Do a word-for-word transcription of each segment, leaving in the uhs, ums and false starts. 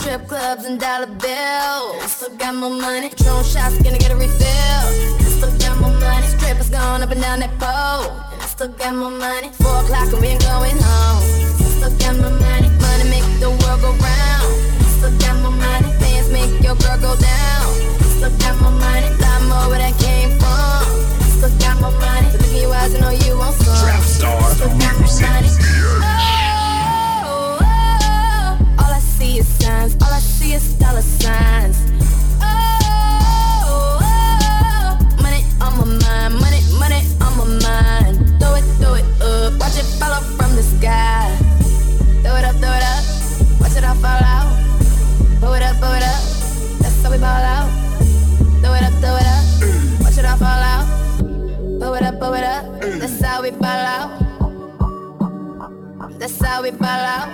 strip clubs and dollar bills. Still got more money. Patron shots, gonna get a refill. Still got more money. Strippers going up and down that pole. And I still got more money. Four o'clock and we ain't going home. Still got more money. Money make the world go round. Still got more money. Bands make your girl go down. Still got more money. Lot more where that came from. Still got more money. Look in your eyes, I know you want some. Trap star, still got more money. Oh, oh, all I see is signs. All I see is dollar signs. Oh, oh, money on my mind. Money, money on my mind. Throw it, throw it up. Watch it fall up from the sky. Throw it up, throw it up. Watch it all fall out. Blow it up, blow it up. That's how we ball out. Throw it up, throw it up. Watch it all fall out. Blow it up, blow it up. That's how we ball out. That's how we ball out.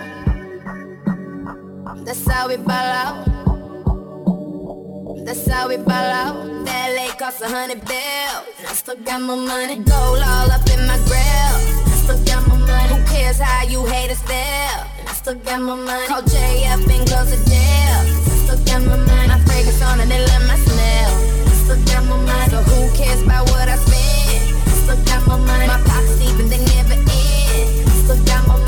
That's how we ball out. That's how we ball out. That lake cost a hundred bills. I still got more money. Gold all up in my grill. I still got more money. Who cares how you haters feel? I still got more money. Call Jay up and close the deal. I still got more money. My fragrance on and they love my smell. I still got more money. So who cares about what I spend? I still got more money. My pockets deep and they never end. I still got more money.